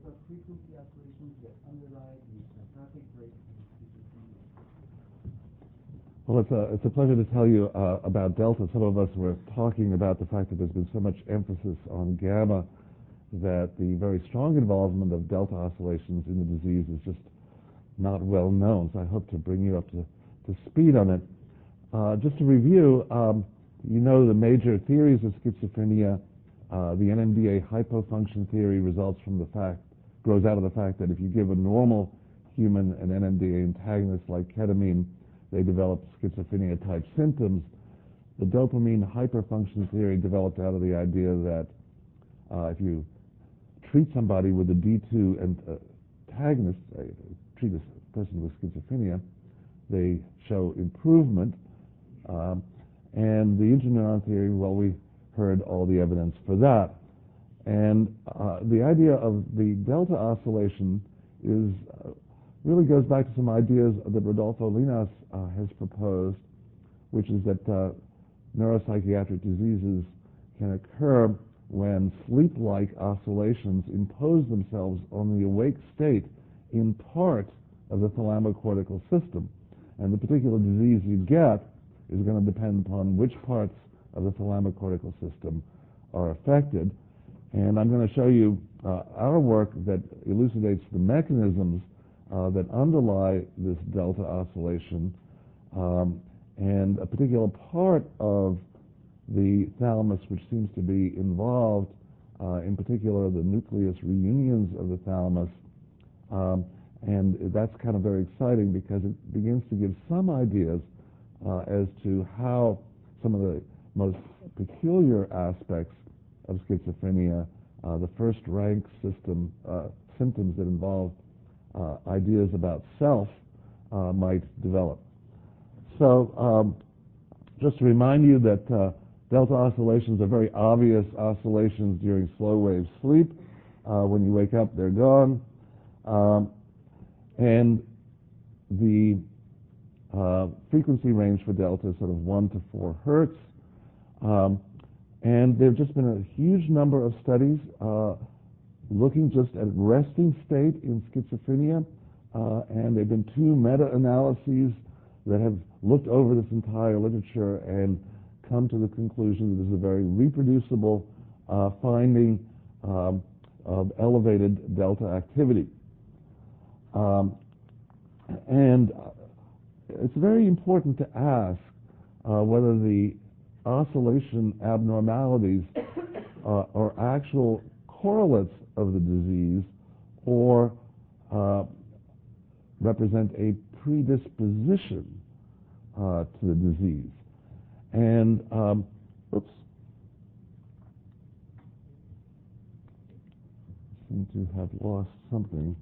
what frequency oscillations that underlie the syntactic break in schizophrenia? Well, it's a pleasure to tell you about delta. Some of us were talking about the fact that there's been so much emphasis on gamma that the very strong involvement of delta oscillations in the disease is just not well known. So I hope to bring you up to speed on it. Just to review, you know the major theories of schizophrenia. The NMDA hypofunction theory grows out of the fact that if you give a normal human an NMDA antagonist like ketamine, they develop schizophrenia-type symptoms. The dopamine hyperfunction theory developed out of the idea that if you treat somebody with a D2 antagonist, treat a person with schizophrenia, they show improvement. And the interneuron theory, well, we heard all the evidence for that. And the idea of the delta oscillation really goes back to some ideas that Rodolfo Llinás has proposed, which is that neuropsychiatric diseases can occur when sleep-like oscillations impose themselves on the awake state in part of the thalamocortical system. And the particular disease you get is going to depend upon which parts of the thalamocortical system are affected. And I'm going to show you our work that elucidates the mechanisms that underlie this delta oscillation, and a particular part of the thalamus which seems to be involved, in particular the nucleus reunions of the thalamus, and that's kind of very exciting because it begins to give some ideas as to how some of the most peculiar aspects of schizophrenia, the first-rank symptoms that involve ideas about self might develop. So just to remind you that delta oscillations are very obvious oscillations during slow-wave sleep. When you wake up, they're gone. And the frequency range for delta is sort of 1 to 4 hertz. And there have just been a huge number of studies looking just at resting state in schizophrenia, and there have been 2 meta-analyses that have looked over this entire literature and come to the conclusion that this is a very reproducible finding of elevated delta activity. And it's very important to ask whether the oscillation abnormalities are actual correlates of the disease or represent a predisposition to the disease. And, oops, I seem to have lost something.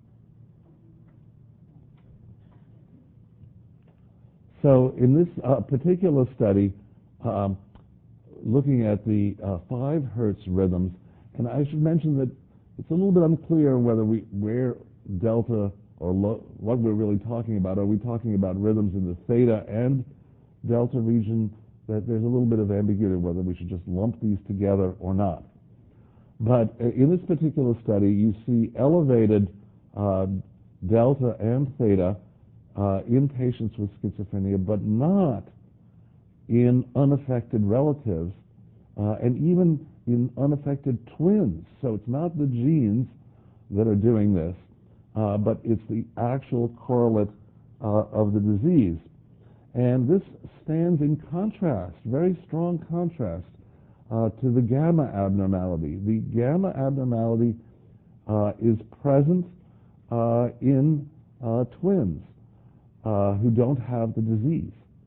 So in this particular study, looking at the 5 hertz rhythms, and I should mention that it's a little bit unclear where delta or what we're really talking about. Are we talking about rhythms in the theta and delta region? That there's a little bit of ambiguity whether we should just lump these together or not. But in this particular study, you see elevated delta and theta in patients with schizophrenia, but not in unaffected relatives, and even in unaffected twins. So it's not the genes that are doing this, but it's the actual correlate of the disease. And this stands in contrast, very strong contrast, to the gamma abnormality. The gamma abnormality is present in twins who don't have the disease.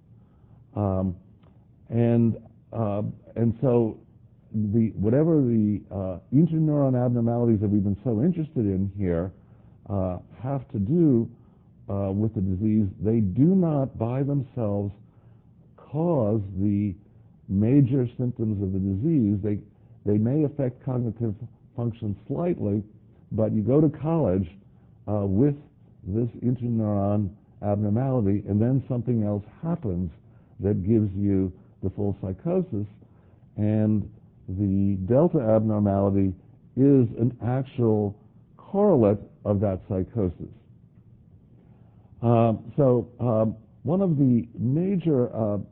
And so whatever the interneuron abnormalities that we've been so interested in here have to do with the disease, they do not by themselves cause the major symptoms of the disease. They may affect cognitive function slightly, but you go to college with this interneuron abnormality, and then something else happens that gives you the full psychosis, and the delta abnormality is an actual correlate of that psychosis. One of the major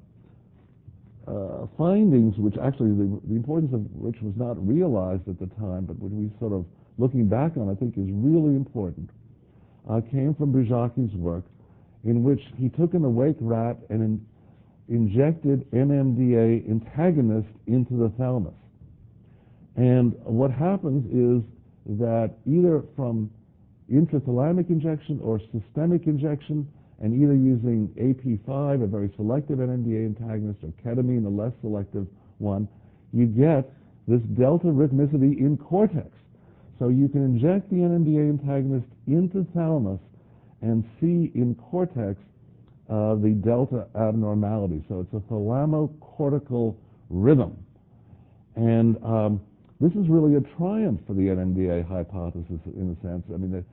findings, which actually the importance of which was not realized at the time, but when we sort of looking back on, I think is really important, came from Bujacki's work, in which he took an awake rat and injected NMDA antagonist into the thalamus. And what happens is that either from intrathalamic injection or systemic injection, and either using AP5, a very selective NMDA antagonist, or ketamine, a less selective one, you get this delta rhythmicity in cortex. So you can inject the NMDA antagonist into thalamus and see in cortex the delta abnormality. So it's a thalamocortical rhythm. And this is really a triumph for the NMDA hypothesis in a sense. I mean,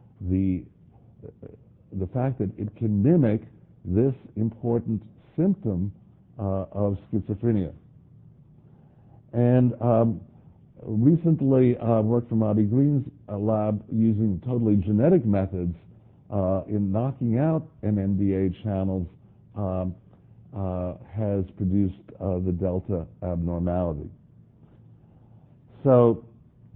the fact that it can mimic this important symptom of schizophrenia. And recently worked from Avi Green's lab using totally genetic methods in knocking out NMDA channels has produced the delta abnormality. So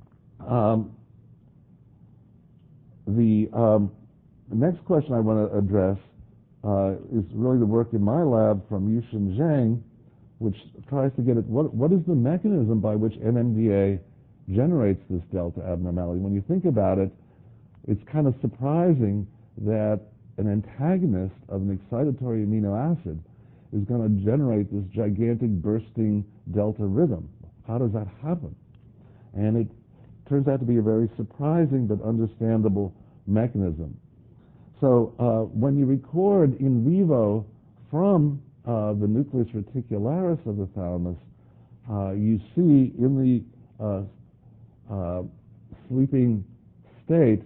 the next question I want to address is really the work in my lab from Yushin Zhang, which tries to get at what is the mechanism by which NMDA generates this delta abnormality. When you think about it, it's kind of surprising that an antagonist of an excitatory amino acid is going to generate this gigantic bursting delta rhythm. How does that happen? And it turns out to be a very surprising but understandable mechanism. So when you record in vivo from the nucleus reticularis of the thalamus, you see in the sleeping state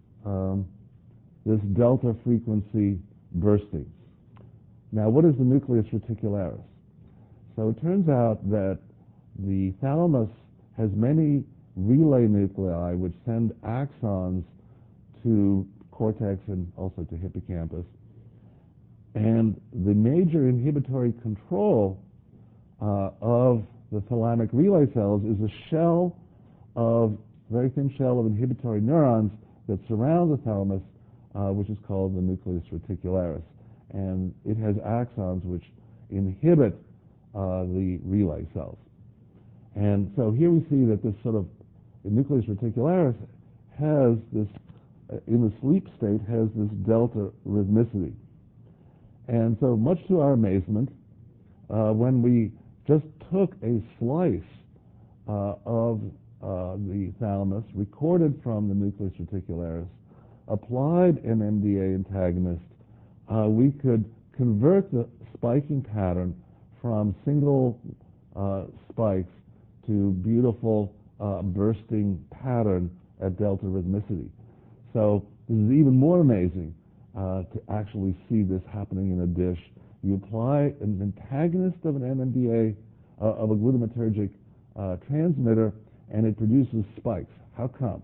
this delta frequency bursting. Now, what is the nucleus reticularis? So it turns out that the thalamus has many relay nuclei which send axons to cortex and also to hippocampus. And the major inhibitory control of the thalamic relay cells is a very thin shell of inhibitory neurons that surround the thalamus, which is called the nucleus reticularis. And it has axons which inhibit the relay cells. And so here we see that this sort of nucleus reticularis has this, in the sleep state, has this delta rhythmicity. And so much to our amazement, when we just took a slice of the thalamus, recorded from the nucleus reticularis, applied an NMDA antagonist, we could convert the spiking pattern from single spikes to beautiful bursting pattern at delta rhythmicity. So this is even more amazing to actually see this happening in a dish. You apply an antagonist of an NMDA, of a glutamatergic transmitter, and it produces spikes. How come?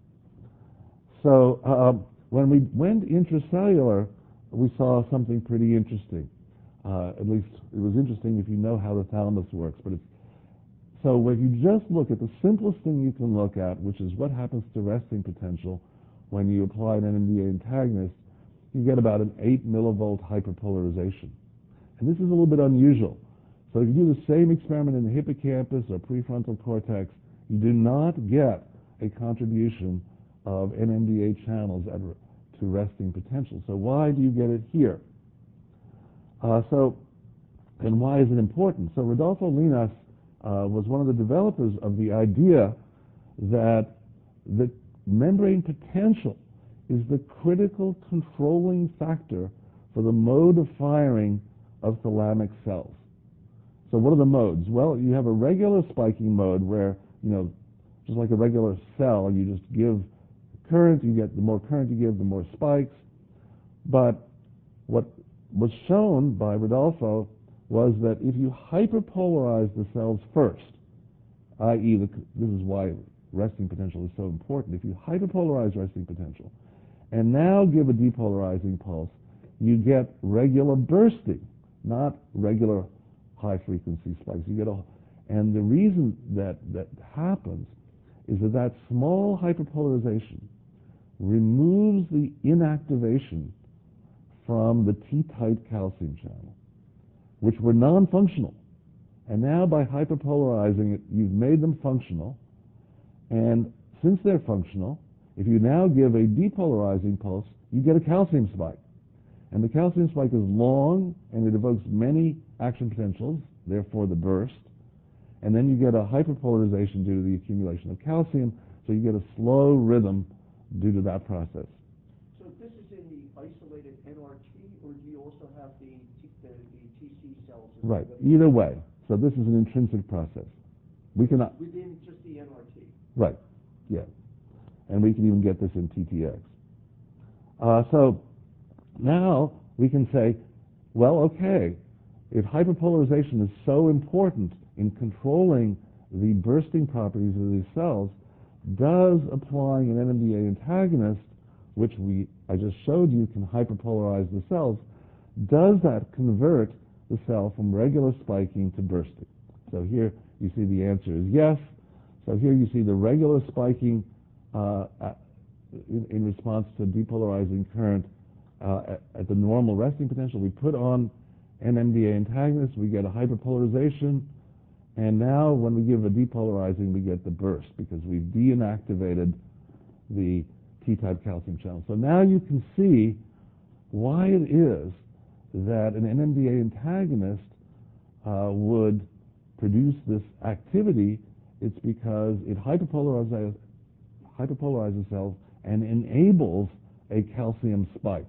So when we went intracellular, we saw something pretty interesting. At least it was interesting if you know how the thalamus works. But so if you just look at the simplest thing you can look at, which is what happens to resting potential when you apply an NMDA antagonist, you get about an 8 millivolt hyperpolarization. And this is a little bit unusual. So if you do the same experiment in the hippocampus or prefrontal cortex, you do not get a contribution of NMDA channels to resting potential. So why do you get it here? And why is it important? So Rodolfo Linas was one of the developers of the idea that the membrane potential is the critical controlling factor for the mode of firing of thalamic cells. So what are the modes? Well, you have a regular spiking mode where, just like a regular cell, you just give current, the more current you give, the more spikes. But what was shown by Rodolfo was that if you hyperpolarize the cells first, i.e., this is why resting potential is so important. If you hyperpolarize resting potential and now give a depolarizing pulse, you get regular bursting, not regular high-frequency spikes. And the reason that happens is that small hyperpolarization removes the inactivation from the T-type calcium channel, which were non-functional. And now by hyperpolarizing it, you've made them functional. And since they're functional, if you now give a depolarizing pulse, you get a calcium spike. And the calcium spike is long, and it evokes many action potentials, therefore the burst. And then you get a hyperpolarization due to the accumulation of calcium, so you get a slow rhythm due to that process. So this is in the isolated NRT, or do you also have the TC cells? Right, either way. So this is an intrinsic process. We cannot... Within just the NRT? Right, yeah. And we can even get this in TTX. So now we can say, well, okay, if hyperpolarization is so important in controlling the bursting properties of these cells, does applying an NMDA antagonist, which I just showed you can hyperpolarize the cells, does that convert the cell from regular spiking to bursting? So here you see the answer is yes. So here you see the regular spiking in response to depolarizing current at the normal resting potential. We put on an NMDA antagonist, we get a hyperpolarization, and now when we give a depolarizing, we get the burst because we've deactivated the T-type calcium channel. So now you can see why it is that an NMDA antagonist would produce this activity. It's because it hyperpolarizes cells and enables a calcium spike.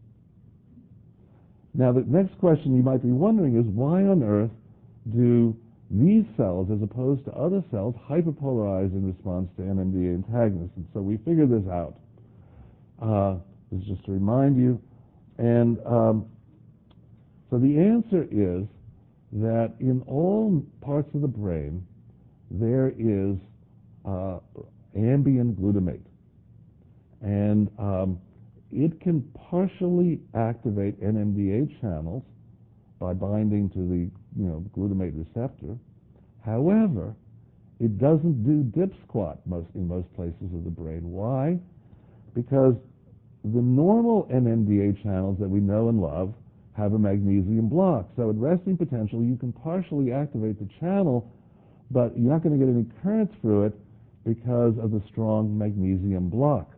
Now the next question you might be wondering is, why on earth do these cells, as opposed to other cells, hyperpolarize in response to NMDA antagonists? And so we figured this out. This is just to remind you. And so the answer is that in all parts of the brain, there is ambient glutamate. And it can partially activate NMDA channels by binding to the glutamate receptor. However, it doesn't do dip squat in most places of the brain. Why? Because the normal NMDA channels that we know and love have a magnesium block. So at resting potential, you can partially activate the channel, but you're not going to get any current through it because of the strong magnesium block.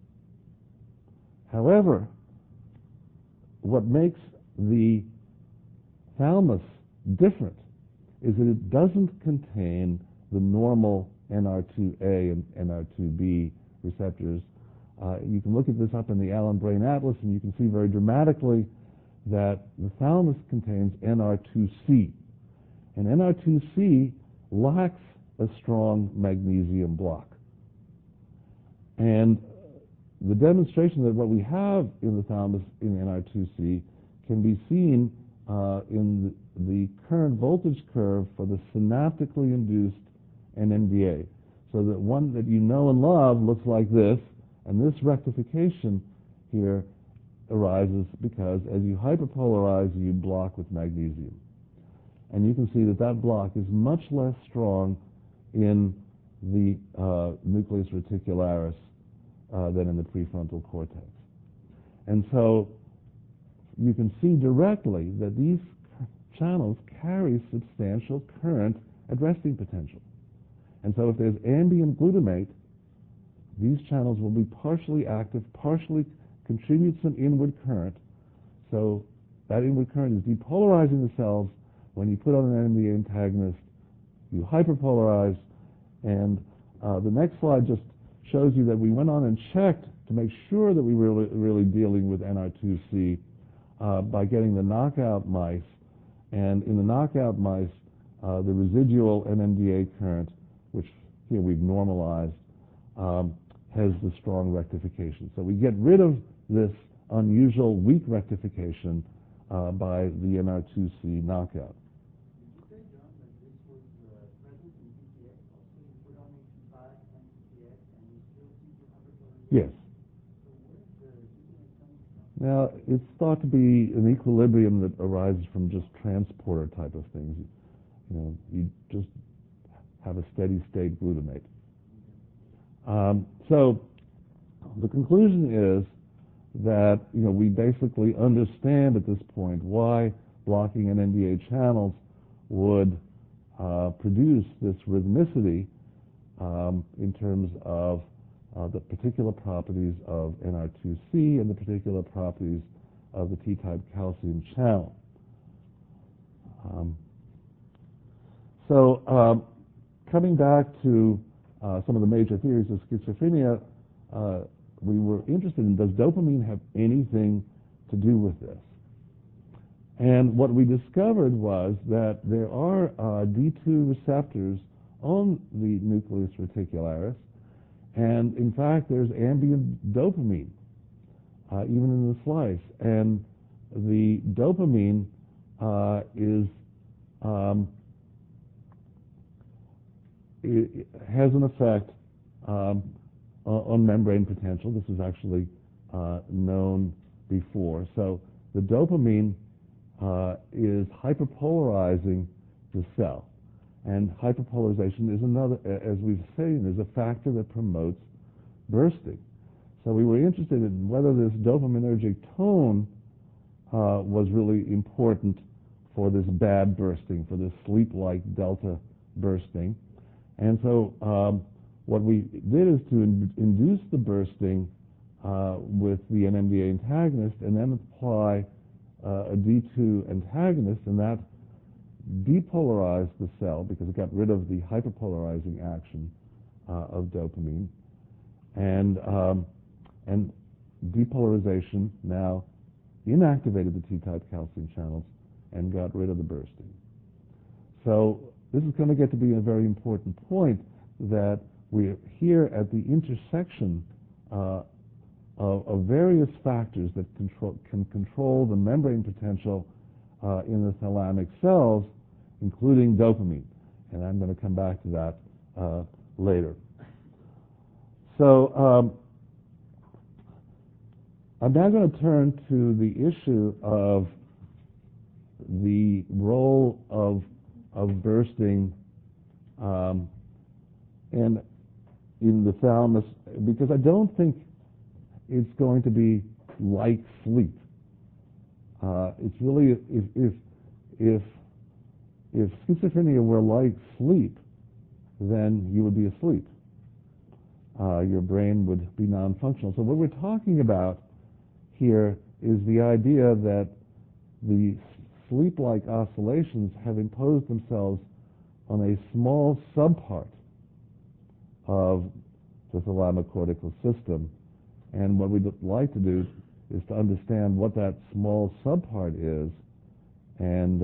However, what makes the thalamus different is that it doesn't contain the normal NR2A and NR2B receptors. You can look at this up in the Allen Brain Atlas, and you can see very dramatically that the thalamus contains NR2C. And NR2C lacks a strong magnesium block. And the demonstration that what we have in the thalamus in NR2C can be seen in the current voltage curve for the synaptically induced NMDA. So that one that you know and love looks like this, and this rectification here arises because as you hyperpolarize, you block with magnesium. And you can see that that block is much less strong in the nucleus reticularis than in the prefrontal cortex. And so you can see directly that these channels carry substantial current at resting potential. And so if there's ambient glutamate, these channels will be partially active, partially contribute some inward current. So that inward current is depolarizing the cells. When you put on an NMDA antagonist, you hyperpolarize. And the next slide just shows you that we went on and checked to make sure that we were really dealing with NR2C by getting the knockout mice. And in the knockout mice, the residual NMDA current, which here we've normalized, has the strong rectification. So we get rid of this unusual weak rectification by the NR2C knockout. Did you say, John, that this was present in TTX also? You put on 85 and Yes. Now, it's thought to be an equilibrium that arises from just transporter type of things. You know, you just have a steady state glutamate. So the conclusion is that, you know, we basically understand at this point why blocking NMDA channels would produce this rhythmicity in terms of the particular properties of NR2C and the particular properties of the T-type calcium channel. Coming back to some of the major theories of schizophrenia, we were interested in, does dopamine have anything to do with this? And what we discovered was that there are D2 receptors on the nucleus reticularis, and in fact there's ambient dopamine even in the slice, and the dopamine it has an effect on membrane potential. This is actually known before. So the dopamine is hyperpolarizing the cell. And hyperpolarization is another, as we've seen, is a factor that promotes bursting. So we were interested in whether this dopaminergic tone was really important for this bad bursting, for this sleep-like delta bursting. And so what we did is to induce the bursting with the NMDA antagonist and then apply a D2 antagonist, and that depolarized the cell because it got rid of the hyperpolarizing action of dopamine. And depolarization now inactivated the T-type calcium channels and got rid of the bursting. So this is going to get to be a very important point, that we're here at the intersection of various factors that can control the membrane potential in the thalamic cells, including dopamine. And I'm going to come back to that later. So I'm now going to turn to the issue of the role of bursting and in the thalamus, because I don't think it's going to be like sleep. It's really, if schizophrenia were like sleep, then you would be asleep. Your brain would be non-functional. So what we're talking about here is the idea that the sleep-like oscillations have imposed themselves on a small subpart of the thalamocortical system. And what we'd like to do is to understand what that small subpart is, and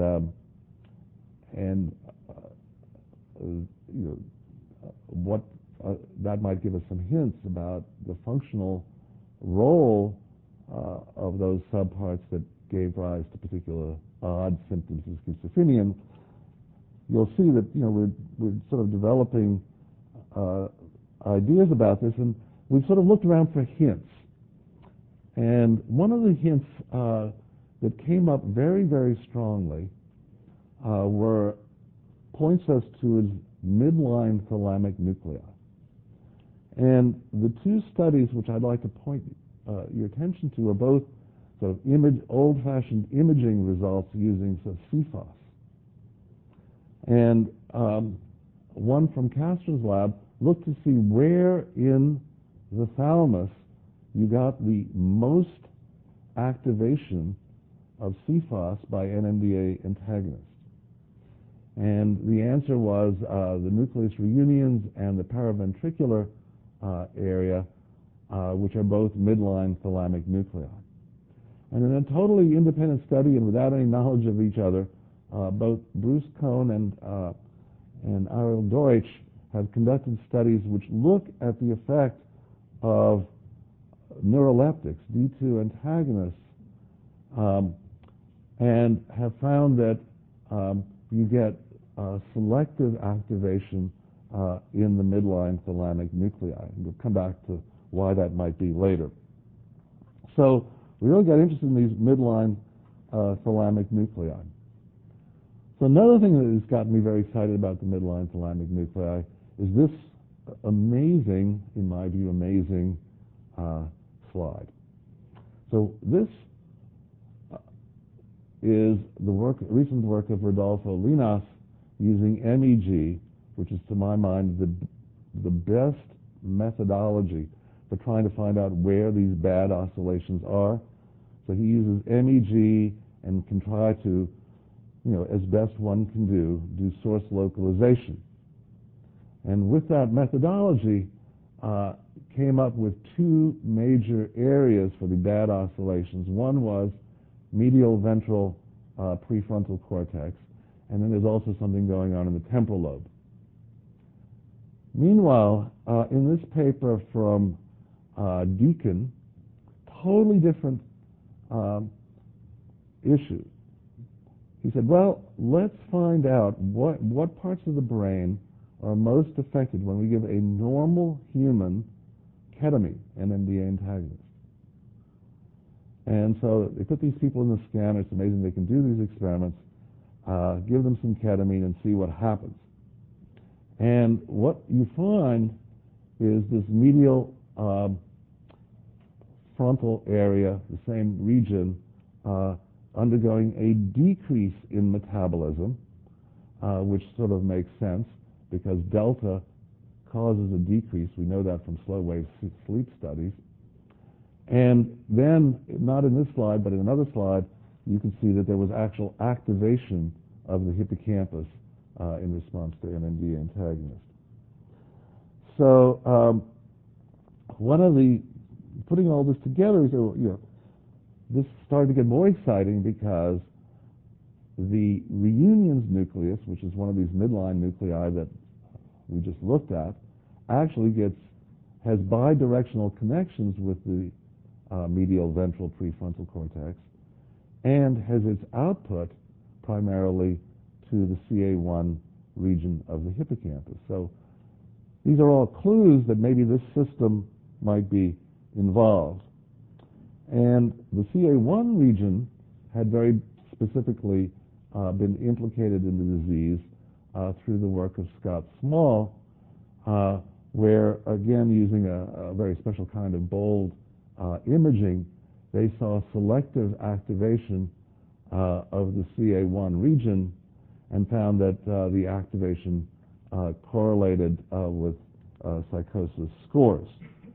what that might give us some hints about the functional role of those subparts that gave rise to particular odd symptoms of schizophrenia. And you'll see that we're sort of developing ideas about this, and we've sort of looked around for hints. And one of the hints that came up very, very strongly points us towards midline thalamic nuclei. And the two studies which I'd like to point your attention to are both sort of old-fashioned imaging results using CFOS. And one from Castro's lab looked to see where in the thalamus you got the most activation of CFOS by NMDA antagonists. And the answer was the nucleus reunions and the paraventricular area, which are both midline thalamic nuclei. And in a totally independent study and without any knowledge of each other, both Bruce Cohn and Ariel Deutsch have conducted studies which look at the effect of neuroleptics, D2 antagonists, and have found that you get selective activation in the midline thalamic nuclei. And we'll come back to why that might be later. So we really got interested in these midline thalamic nuclei. So another thing that has gotten me very excited about the midline thalamic nuclei is this amazing, in my view, amazing slide. So this is the recent work of Rodolfo Linas using MEG, which is, to my mind, the best methodology for trying to find out where these bad oscillations are. So he uses MEG and can try to, as best one can do source localization. And with that methodology, came up with two major areas for the bad oscillations. One was medial ventral prefrontal cortex, and then there's also something going on in the temporal lobe. Meanwhile, in this paper from Deacon, totally different issue. He said, well, let's find out what parts of the brain are most affected when we give a normal human ketamine, an NMDA antagonist. And so they put these people in the scanner. It's amazing they can do these experiments. Give them some ketamine and see what happens. And what you find is this medial frontal area, the same region, undergoing a decrease in metabolism, which sort of makes sense because delta causes a decrease. We know that from slow wave sleep studies. And then, not in this slide, but in another slide, you can see that there was actual activation of the hippocampus in response to NMDA antagonist. So putting all this together, this started to get more exciting because the reunions nucleus, which is one of these midline nuclei that we just looked at, actually has bidirectional connections with the medial ventral prefrontal cortex and has its output primarily to the CA1 region of the hippocampus. So these are all clues that maybe this system might be involved. And the CA1 region had very specifically been implicated in the disease through the work of Scott Small, where, again, using a very special kind of bold imaging, they saw selective activation of the CA1 region and found that the activation correlated with psychosis scores.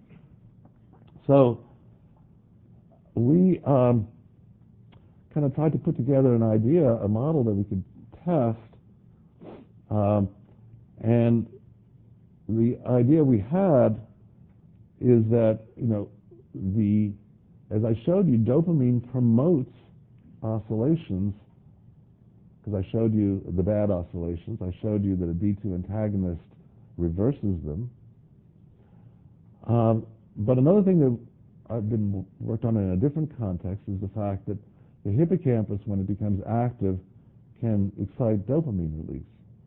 So we kind of tried to put together an idea, a model that we could test, and the idea we had is that, as I showed you, dopamine promotes oscillations, because I showed you the bad oscillations. I showed you that a D2 antagonist reverses them. But another thing that I've been worked on in a different context is the fact that the hippocampus, when it becomes active, can excite dopamine release.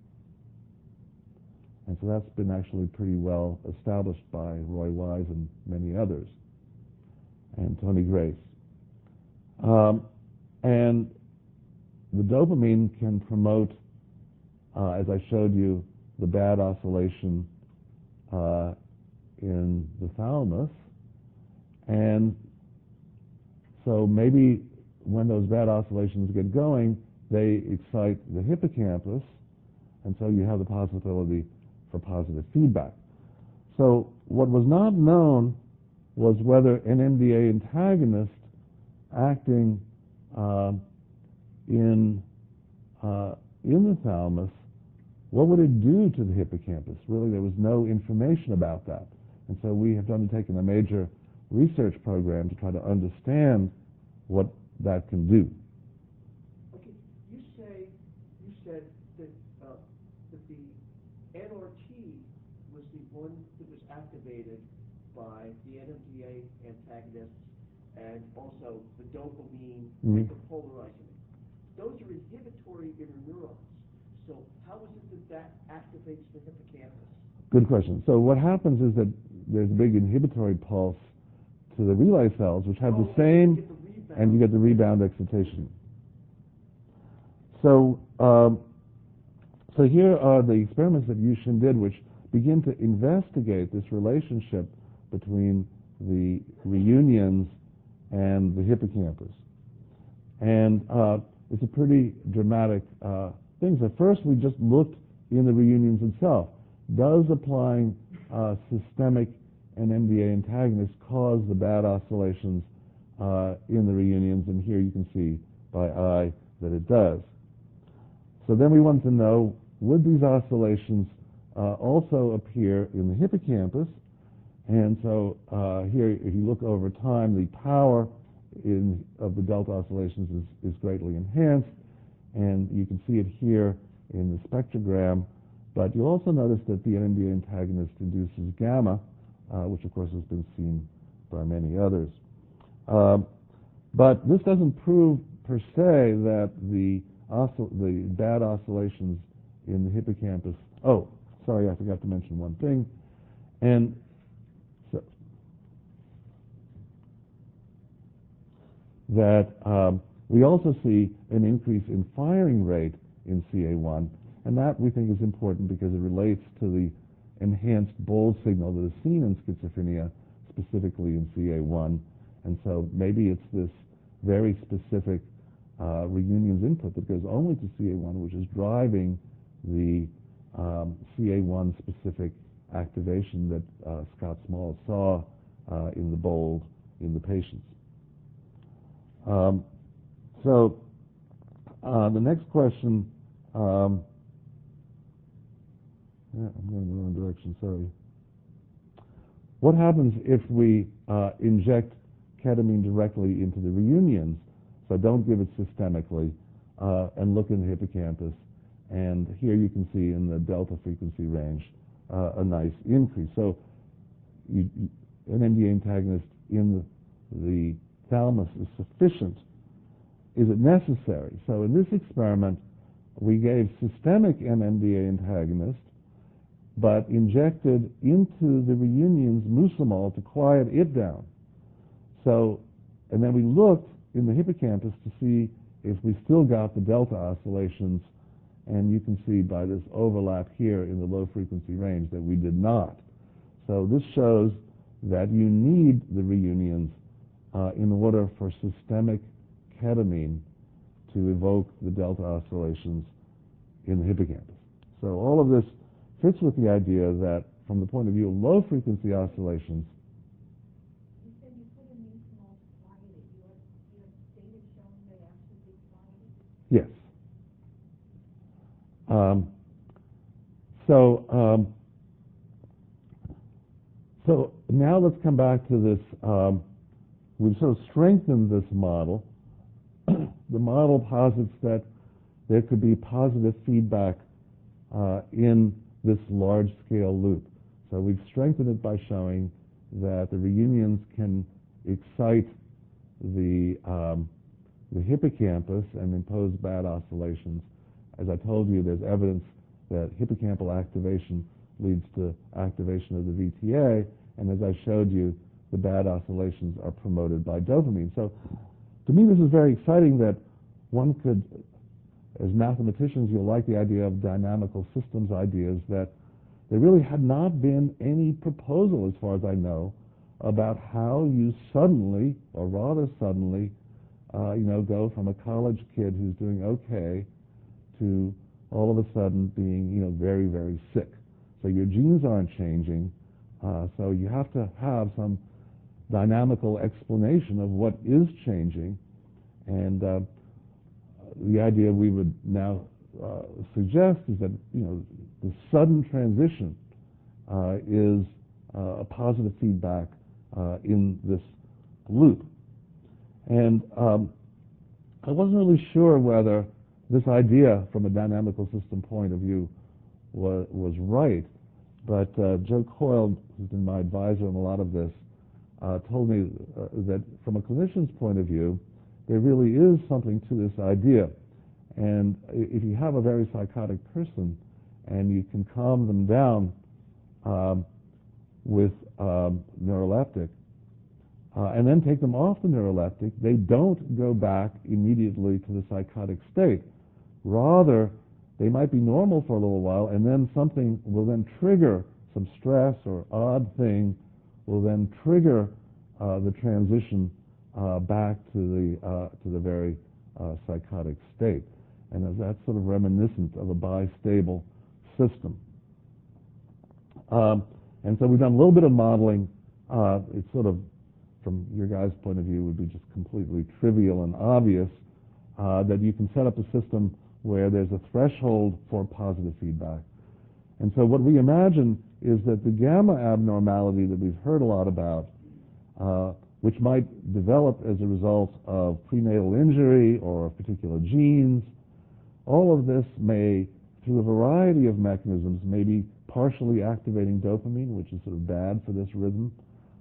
And so that's been actually pretty well established by Roy Wise and many others, and Tony Grace. And the dopamine can promote, as I showed you, the bad oscillation in the thalamus. And so maybe when those bad oscillations get going, they excite the hippocampus, and so you have the possibility for positive feedback. So what was not known was whether an NMDA antagonist acting in the thalamus, what would it do to the hippocampus? Really, there was no information about that. And so we have undertaken a major research program to try to understand what that can do. Okay, you said that the NRT was the one that was activated by the NMDA antagonists and also the dopamine hyperpolarizing. Those are inhibitory interneurons. So how is it that activates the hippocampus? Good question. So what happens is that there's a big inhibitory pulse to the relay cells, which have the Oh, same, you get the rebound. and you get the rebound excitation. So, so here are the experiments that Yu Xin did, which begin to investigate this relationship between the reunions and the hippocampus. And it's a pretty dramatic thing. So first we just looked in the reunions itself. Does applying systemic NMDA antagonists cause the bad oscillations in the reunions? And here you can see by eye that it does. So then we wanted to know, would these oscillations also appear in the hippocampus? And so here, if you look over time, the power of the delta oscillations is greatly enhanced, and you can see it here in the spectrogram. But you'll also notice that the NMDA antagonist induces gamma, which of course has been seen by many others. But this doesn't prove per se that the bad oscillations in the hippocampus. Oh, sorry, I forgot to mention one thing. And so that we also see an increase in firing rate in CA1, and that we think is important because it relates to the enhanced bold signal that is seen in schizophrenia, specifically in CA1. And so maybe it's this very specific reunions input that goes only to CA1, which is driving the CA1 specific activation that Scott Small saw in the bold in the patients. So the next question, I'm going in the wrong direction, sorry. What happens if we inject ketamine directly into the reunions? So don't give it systemically, and look in the hippocampus. And here you can see in the delta frequency range a nice increase. So an NMDA antagonist in the thalamus is sufficient. Is it necessary? So in this experiment, we gave systemic NMDA antagonist, but injected into the reunions muscimol to quiet it down. So, and then we looked in the hippocampus to see if we still got the delta oscillations, and you can see by this overlap here in the low frequency range that we did not. So this shows that you need the reunions in order for systemic ketamine to evoke the delta oscillations in the hippocampus. So all of this fits with the idea that from the point of view of low frequency oscillations, you said you put a muscimol to quiet it. You have data showing they actually quiet it? yes. So now let's come back to this. We've sort of strengthened this model. The model posits that there could be positive feedback in this large-scale loop. So we've strengthened it by showing that the reunions can excite the hippocampus and impose bad oscillations. As I told you, there's evidence that hippocampal activation leads to activation of the VTA, and as I showed you, the bad oscillations are promoted by dopamine. So to me, this is very exciting that one could, as mathematicians, you'll like the idea of dynamical systems ideas, that there really had not been any proposal, as far as I know, about how you suddenly, or rather suddenly, go from a college kid who's doing okay to all of a sudden being, very, very sick. So your genes aren't changing, so you have to have some dynamical explanation of what is changing. And the idea we would now suggest is that, the sudden transition is a positive feedback in this loop. And I wasn't really sure whether this idea from a dynamical system point of view was right, but Joe Coyle, who's been my advisor on a lot of this, told me that from a clinician's point of view, there really is something to this idea. And if you have a very psychotic person and you can calm them down, with neuroleptic, and then take them off the neuroleptic, they don't go back immediately to the psychotic state. Rather, they might be normal for a little while, and then something will then trigger, some stress or odd thing will then trigger the transition back to the very psychotic state. And that's sort of reminiscent of a bistable system. And so we've done a little bit of modeling. It's sort of, from your guys' point of view, would be just completely trivial and obvious that you can set up a system where there's a threshold for positive feedback. And so what we imagine is that the gamma abnormality that we've heard a lot about, which might develop as a result of prenatal injury or particular genes, all of this may, through a variety of mechanisms, may be partially activating dopamine, which is sort of bad for this rhythm,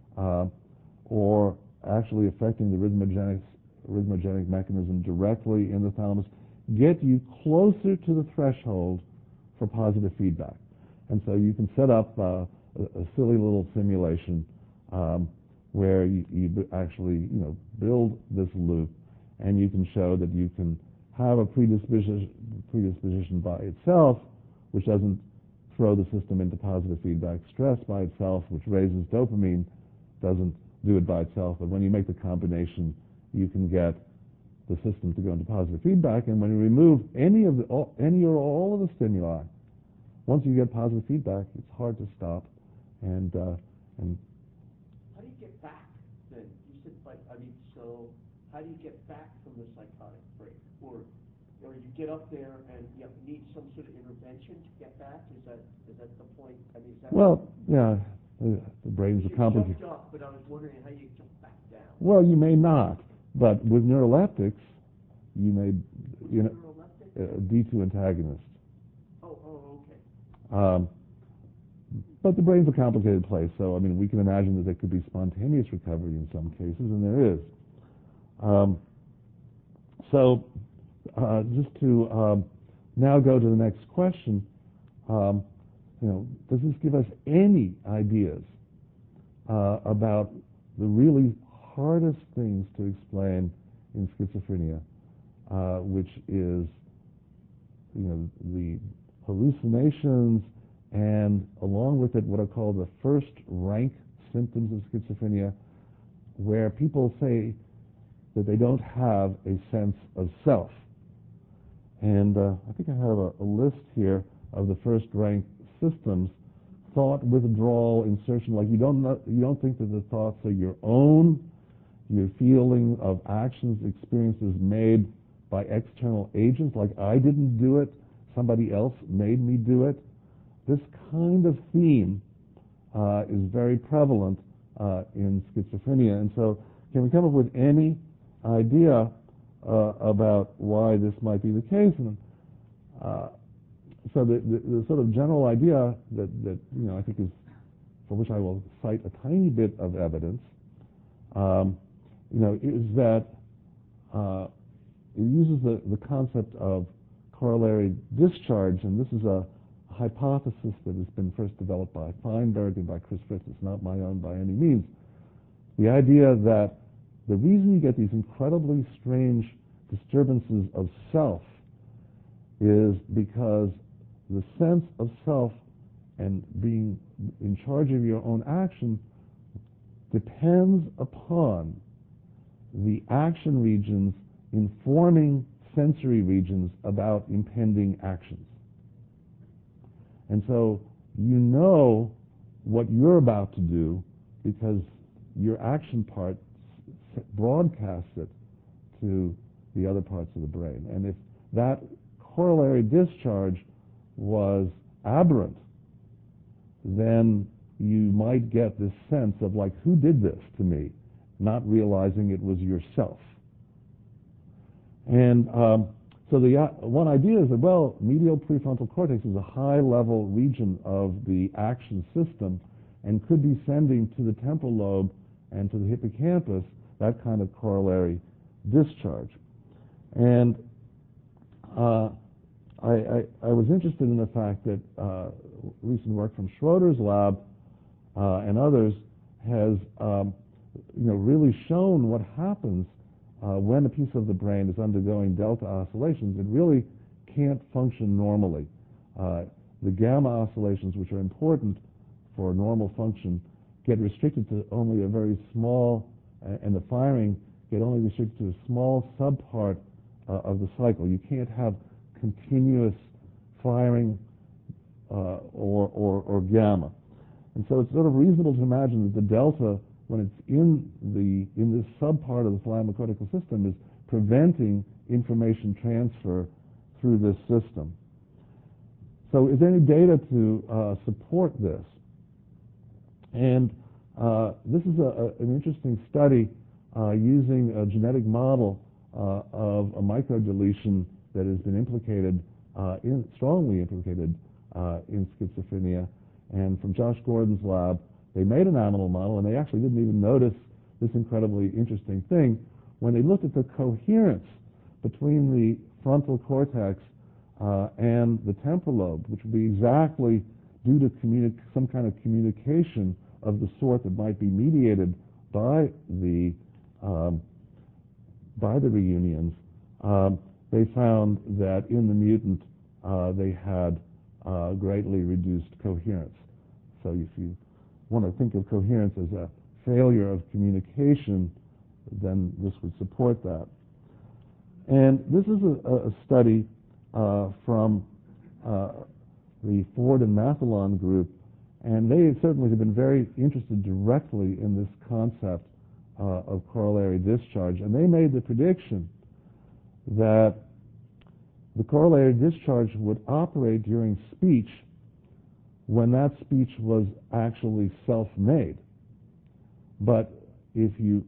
or actually affecting the rhythmogenic mechanism directly in the thalamus, get you closer to the threshold for positive feedback. And so you can set up a silly little simulation where you actually build this loop, and you can show that you can have a predisposition by itself, which doesn't throw the system into positive feedback. Stress by itself, which raises dopamine, doesn't do it by itself. But when you make the combination, you can get the system to go into positive feedback. And when you remove any or all of the stimuli, once you get positive feedback, it's hard to stop. And how do you get back then? You said, so how do you get back from the psychotic break? Or you get up there and you need some sort of intervention to get back? Is that the point? Is that the brain's a complicated. You jumped up, but I was wondering how you jump back down. Well, you may not, but with neuroleptics, you may, D2 antagonist. Oh, okay. But the brain's a complicated place, so we can imagine that there could be spontaneous recovery in some cases, and there is. Just to now go to the next question, does this give us any ideas about the really hardest things to explain in schizophrenia, which is, the hallucinations, and along with it, what I call the first rank symptoms of schizophrenia, where people say that they don't have a sense of self. And I think I have a list here of the first rank systems: thought withdrawal, insertion. Like you don't think that the thoughts are your own. Your feeling of actions, experiences made by external agents, like I didn't do it, somebody else made me do it. This kind of theme is very prevalent in schizophrenia. And so can we come up with any idea about why this might be the case? And so the sort of general idea that I think is, for which I will cite a tiny bit of evidence, is that it uses the concept of corollary discharge, and this is a hypothesis that has been first developed by Feinberg and by Chris Fritz. It's not my own by any means. The idea that the reason you get these incredibly strange disturbances of self is because the sense of self and being in charge of your own action depends upon the action regions informing sensory regions about impending actions. And so you know what you're about to do because your action part broadcasts it to the other parts of the brain. And if that corollary discharge was aberrant, then you might get this sense of like, who did this to me, not realizing it was yourself. And so the one idea is that, well, medial prefrontal cortex is a high-level region of the action system and could be sending to the temporal lobe and to the hippocampus that kind of corollary discharge. And I was interested in the fact that recent work from Schroeder's lab and others has really shown what happens when a piece of the brain is undergoing delta oscillations. It really can't function normally. The gamma oscillations, which are important for normal function, get restricted to only a very small, and the firing get only restricted to a small subpart of the cycle. You can't have continuous firing or gamma. And so it's sort of reasonable to imagine that the delta, when it's in this subpart of the thalamocortical system, is preventing information transfer through this system. So is there any data to support this? And this is an interesting study using a genetic model of a microdeletion that has been implicated, strongly implicated in schizophrenia. And from Josh Gordon's lab, they made an animal model, and they actually didn't even notice this incredibly interesting thing when they looked at the coherence between the frontal cortex and the temporal lobe, which would be exactly due to some kind of communication of the sort that might be mediated by the reunions. They found that in the mutant they had greatly reduced coherence. So if you want to think of coherence as a failure of communication, then this would support that. And this is a study from the Ford and Mathelon group, and they certainly have been very interested directly in this concept of corollary discharge. And they made the prediction that the corollary discharge would operate during speech when that speech was actually self-made. But if you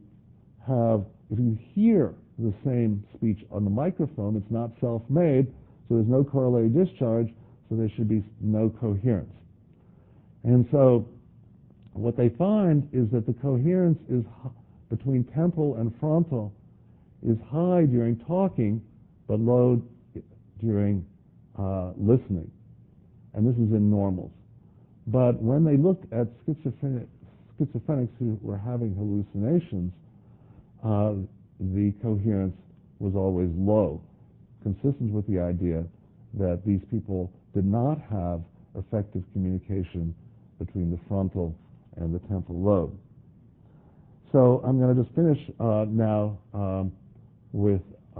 hear the same speech on the microphone, it's not self-made, so there's no corollary discharge, so there should be no coherence. And so what they find is that the coherence is between temporal and frontal is high during talking, but low during listening. And this is in normals. But when they looked at schizophrenics who were having hallucinations, the coherence was always low, consistent with the idea that these people did not have effective communication between the frontal and the temporal lobe. So I'm going to just finish now with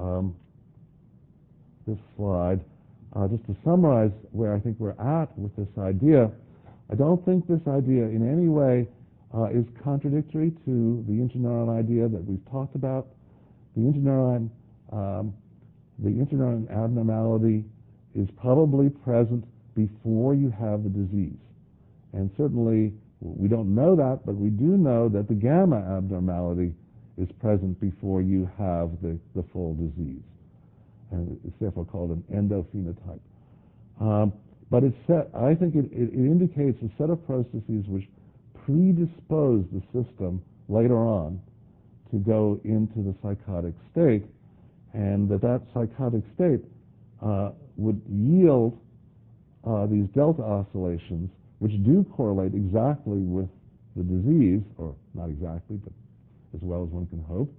this slide, just to summarize where I think we're at with this idea. I don't think this idea in any way is contradictory to the interneuron idea that we've talked about. The interneuron abnormality is probably present before you have the disease. And certainly, we don't know that, but we do know that the gamma abnormality is present before you have the full disease. And it's therefore called an endophenotype. But I think it indicates a set of processes which predispose the system later on to go into the psychotic state, and that psychotic state would yield these delta oscillations, which do correlate exactly with the disease, or not exactly, but as well as one can hope.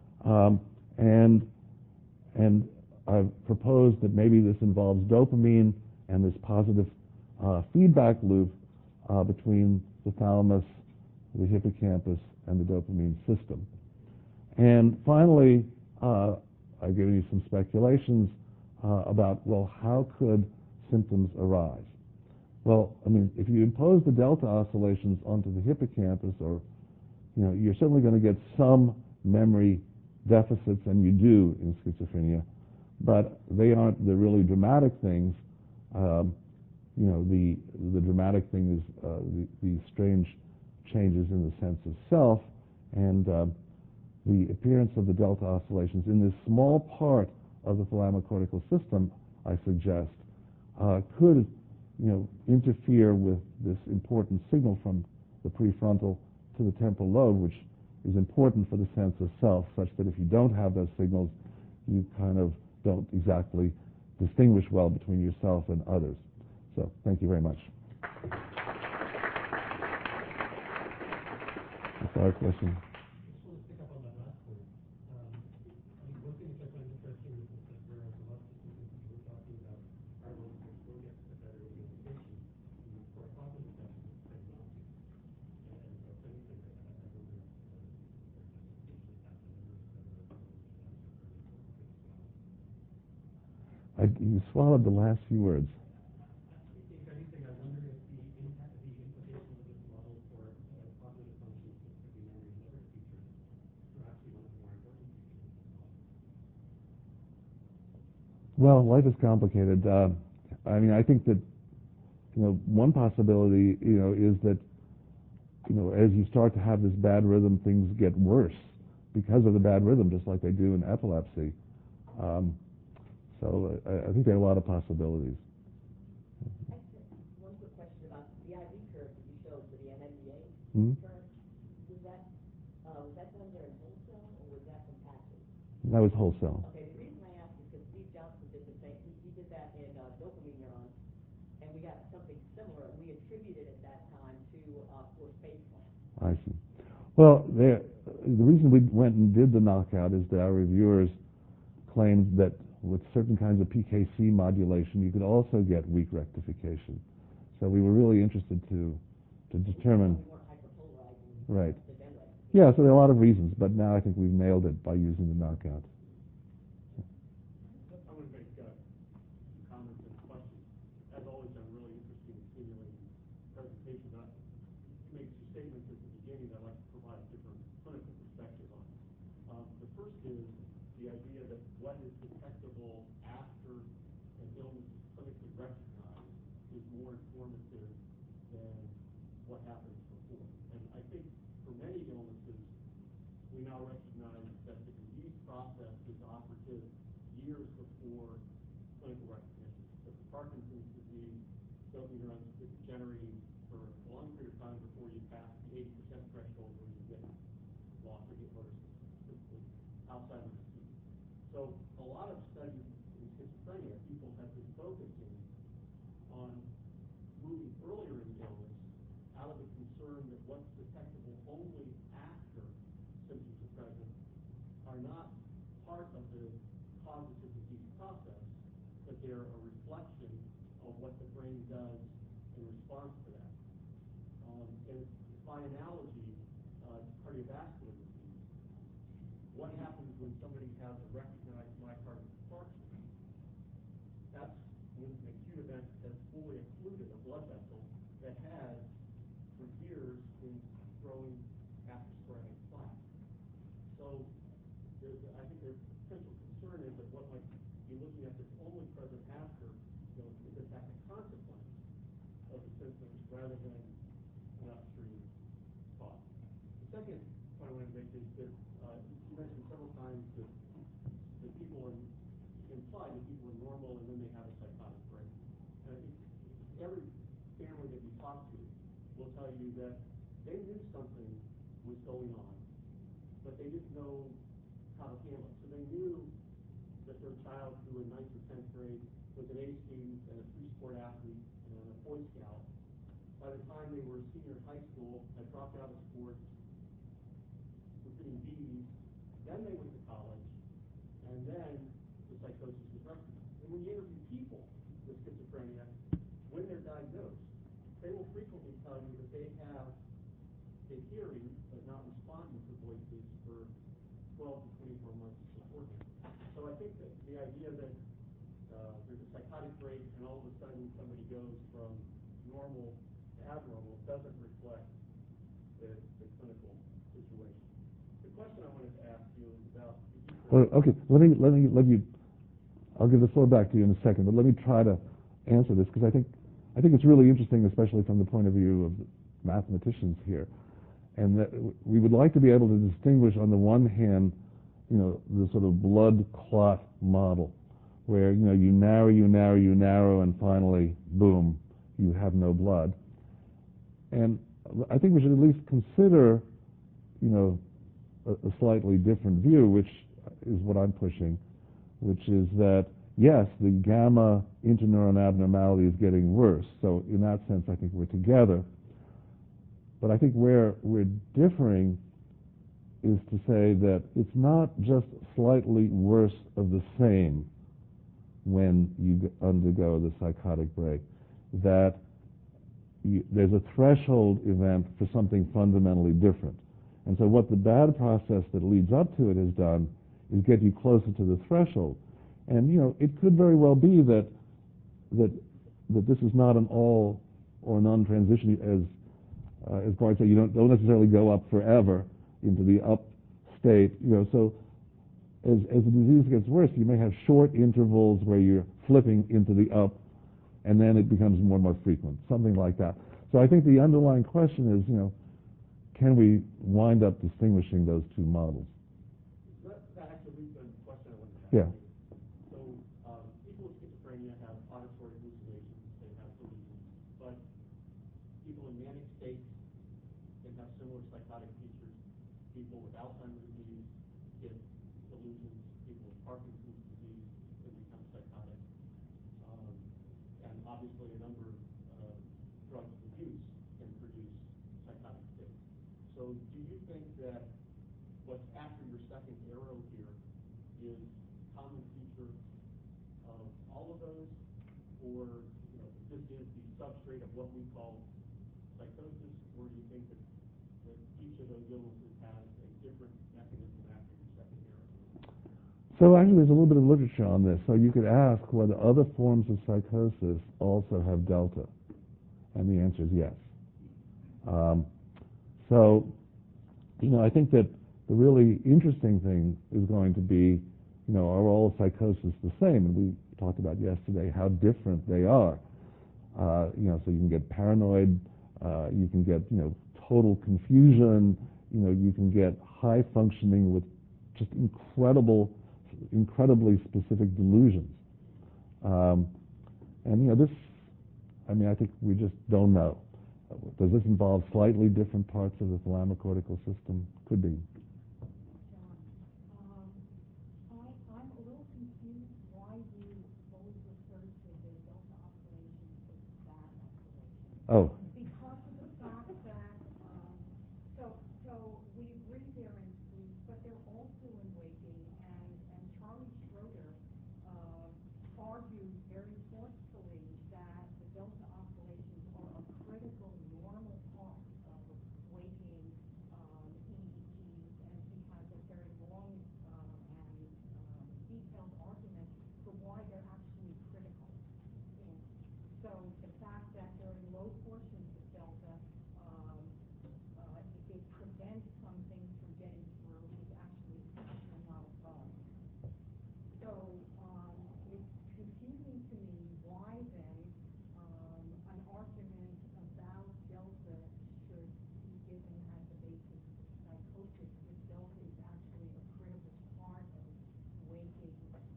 And I've proposed that maybe this involves dopamine and this positive feedback loop between the thalamus, the hippocampus, and the dopamine system. And finally, I've given you some speculations about, well, how could symptoms arise? Well, I mean, if you impose the delta oscillations onto the hippocampus, or, you're certainly going to get some memory deficits, and you do in schizophrenia, but they aren't the really dramatic things. The dramatic thing is the strange changes in the sense of self, and the appearance of the delta oscillations in this small part of the thalamocortical system, I suggest, could interfere with this important signal from the prefrontal to the temporal lobe, which is important for the sense of self, such that if you don't have those signals, you kind of don't exactly distinguish well between yourself and others. So thank you very much. question. Just want to pick up on that last point. One thing which I find interesting is that whereas a lot of the symptoms you were talking about are ones which will get better with medication, for cognitive deficits tend not to. And so if anything, I wonder if there's justification that the numbers that are fairly important as well. You swallowed the last few words. If anything, I wonder if the impact, the implication of this model for cognitive functions, specifically memory and other features, are actually one of the more important features of this model. Well, life is complicated. I mean, I think that, one possibility, is that, as you start to have this bad rhythm, things get worse because of the bad rhythm, just like they do in epilepsy. So I think there are a lot of possibilities. One quick question about the IV curve that you showed for the NMDA Hmm? curve. Was that done there in wholesale or was that from patches? That was wholesale. Okay, the reason I ask is because Steve Johnson did the same. He did that in dopamine neurons, and we got something similar. We attributed at that time to forced space plan. I see. Well, the reason we went and did the knockout is that our reviewers claimed that with certain kinds of PKC modulation, you could also get weak rectification. So we were really interested to determine. We weren't hyperpolarizing Right. the dendrite. Yeah, so there are a lot of reasons, but now I think we've nailed it by using the knockout. I want to make some comments and questions. As always, I'm really interested in stimulating presentations. I make some statements at the beginning that I'd like to provide a different clinical perspective on. The first is the idea that what is detectable after an illness is clinically recognized is more informative than what happens before. And I think for many illnesses, we now recognize that the disease process is operative years before clinical recognition. So for Parkinson's disease, dopamine neurons are degenerating for a long period of time before you pass the 80% threshold where you get loss of motor system, Alzheimer's disease. So a lot of studies in schizophrenia, people have been focusing on moving earlier in the illness out of the concern that what's detectable only after symptoms are present are not part of the causative disease process, but they're a reflection of what the brain does in response to that. And by analogy, cardiovascular disease, what happens when somebody has a recognized myocardial infarction? That's when an acute event has fully occluded a blood vessel that has, for years, been growing after sporadic plaque. So I think the potential concern is that what might be looking at that's only present after, is in fact a consequence of the symptoms rather than an upstream cause. The second point I want to make is that you mentioned several times that people are implied that people are normal and then they have a psychotic break. Every family that you talk to will tell you that they knew something was going on, but they didn't know how to handle it. So they knew that their child who in 9th or 10th grade was an A student and a 3-sport athlete and a Boy Scout. By the time they were a senior in high school, had dropped out of sports, were getting B's, then they went to college, and then the psychosis was recognized. And when you interview people with schizophrenia, when they're diagnosed, they will frequently tell you that they have a hearing but not responding to voices for 12 to 24 months beforehand. So I think that the idea that there's a psychotic break and all of a sudden somebody goes from normal to abnormal doesn't reflect the clinical situation. The question I wanted to ask you is about. Okay, let me. I'll give the floor back to you in a second, but let me try to answer this because I think it's really interesting, especially from the point of view of mathematicians here, and that we would like to be able to distinguish on the one hand, the sort of blood clot model, where you narrow, and finally, boom, you have no blood. And I think we should at least consider, a slightly different view, which is what I'm pushing, which is that, yes, the gamma interneuron abnormality is getting worse. So in that sense, I think we're together. But I think where we're differing is to say that it's not just slightly worse of the same when you undergo the psychotic break, that there's a threshold event for something fundamentally different. And so what the bad process that leads up to it has done is get you closer to the threshold. And, it could very well be that this is not an all or none transition, as Bart said, you don't necessarily go up forever into the up state. So as the disease gets worse, you may have short intervals where you're flipping into the up, and then it becomes more and more frequent, something like that. So I think the underlying question is, can we wind up distinguishing those two models? That actually leads to the question I wanted to ask. Yeah. So people with schizophrenia have auditory hallucinations, they have delusions, but people in manic states can have similar psychotic features. People with Alzheimer's disease get delusions. People with Parkinson's disease can become psychotic. And obviously a number of drugs of abuse can produce psychotic states. So do you think that what's after your second arrow here is a common feature of all of those, or this is the substrate of what we call psychosis, or do you think that each of those illnesses has a different mechanism after your second arrow? So actually there's a little bit of literature on this. So you could ask whether other forms of psychosis also have delta. And the answer is yes. I think that the really interesting thing is going to be, are all psychoses the same? And we talked about yesterday how different they are. So you can get paranoid, you can get, total confusion, you can get high functioning with just incredibly specific delusions. I think we just don't know. Does this involve slightly different parts of the thalamocortical system? Could be. I'm a little confused why you always refer to the delta oscillations as bad oscillations. Oh. Because of the fact that, so we agree they're in sleep, but they're also in waking, and Charlie Schroeder argued very forcefully that the delta oscillations are a critical normal part of waking EEGs, and he has a very long and detailed argument for why they're actually critical. So the fact that they're in low portions of delta, it prevents some things from getting through, is actually not a problem. So it's confusing to me why then an argument about delta should be given as a basis of psychosis if delta is actually a critical part of waking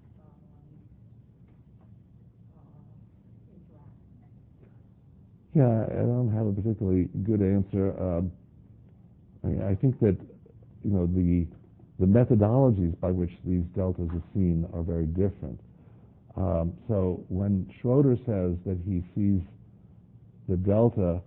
interaction. Yeah, I don't have a particularly good answer. I think that the methodologies by which these deltas are seen are very different. So when Schroeder says that he sees the delta,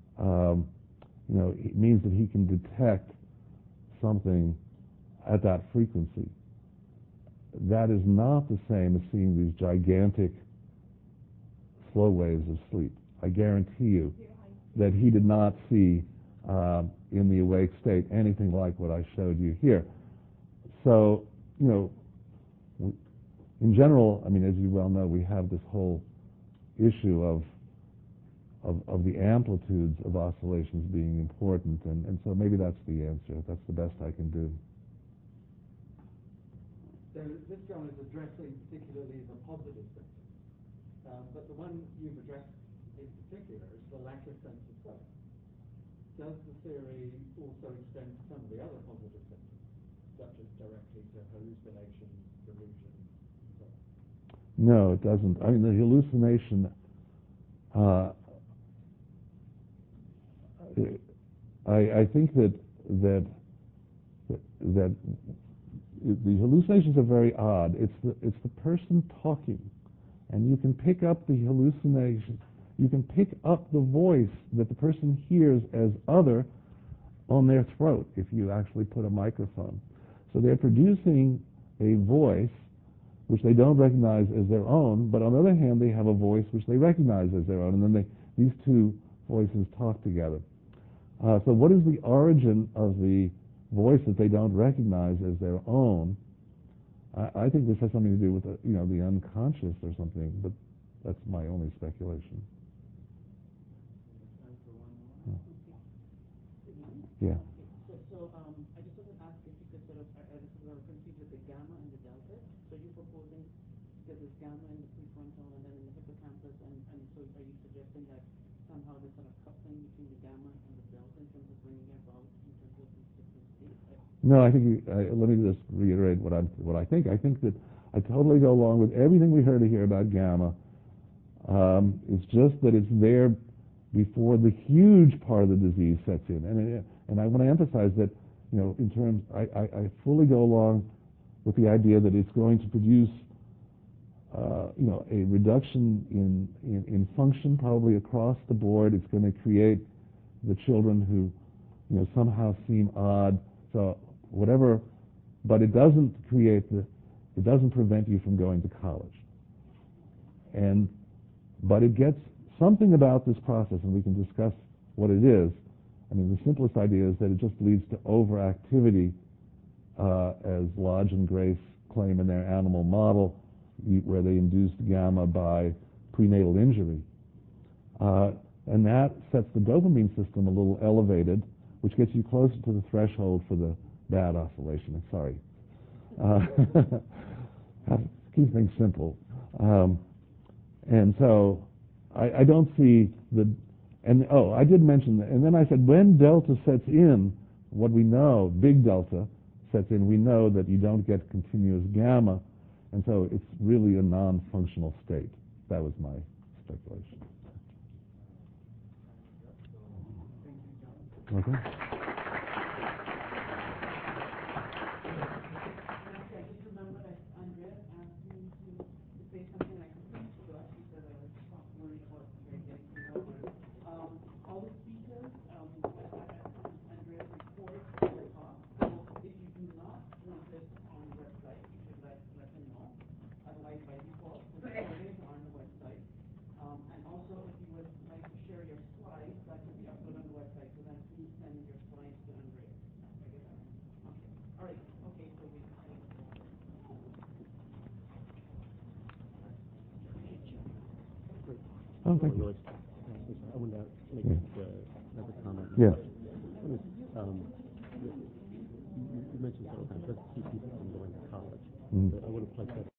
it means that he can detect something at that frequency. That is not the same as seeing these gigantic slow waves of sleep. I guarantee you that he did not see in the awake state anything like what I showed you here. So, in general, as you well know, we have this whole issue of the amplitudes of oscillations being important, and so maybe that's the answer. That's the best I can do. So this one is addressing particularly the positive symptoms, but the one you've addressed in particular is the lack of sense of self. Does the theory also extend to some of the other positive symptoms, such as directly to hallucinations, delusion, and so on? No, it doesn't. The hallucination, I think that the hallucinations are very odd. It's the person talking, and you can pick up the hallucination. You can pick up the voice that the person hears as other, on their throat if you actually put a microphone. So they're producing a voice which they don't recognize as their own, but on the other hand, they have a voice which they recognize as their own, and then these two voices talk together. So what is the origin of the voice that they don't recognize as their own? I think this has something to do with the unconscious or something, but that's my only speculation. Yeah. So I just wanted to ask if you could sort of, this is where we're confused with the gamma and the delta. So you're proposing that there's gamma in the prefrontal and then in the hippocampus, and so are you suggesting that somehow there's sort of coupling between the gamma and the delta in terms of bringing about in terms of these different states? No, I think let me just reiterate what I think. I think that I totally go along with everything we heard here about gamma. It's just that it's there before the huge part of the disease sets in, and I want to emphasize that in terms I fully go along with the idea that it's going to produce a reduction in function probably across the board. It's going to create the children who somehow seem odd. So whatever, but it doesn't prevent you from going to college. But it gets something about this process, and we can discuss what it is. I mean, the simplest idea is that it just leads to overactivity, as Lodge and Grace claim in their animal model, where they induced gamma by prenatal injury. And that sets the dopamine system a little elevated, which gets you closer to the threshold for the bad oscillation. I'm sorry. Keep things simple. And so I don't see I did mention that, and then I said when delta sets in, what we know, big delta sets in, we know that you don't get continuous gamma, and so it's really a non-functional state. That was my speculation. Okay. I just remember that Andrea asked me to say something, and I completely forgot. She said I was learning about getting to know her. All the speakers, Andrea's report the talk. So if you do not want this on the website, you should let them know. Otherwise, by default, the recordings are on the website. And also, if you would like to share your slides, that can be uploaded on the website. So then please send your slides to Andrea. Okay. All right. Okay. So we. Oh, thank you. I wanted to make another comment. Yeah. You mentioned several times, let's keep people from going to college. Mm. But I would have liked to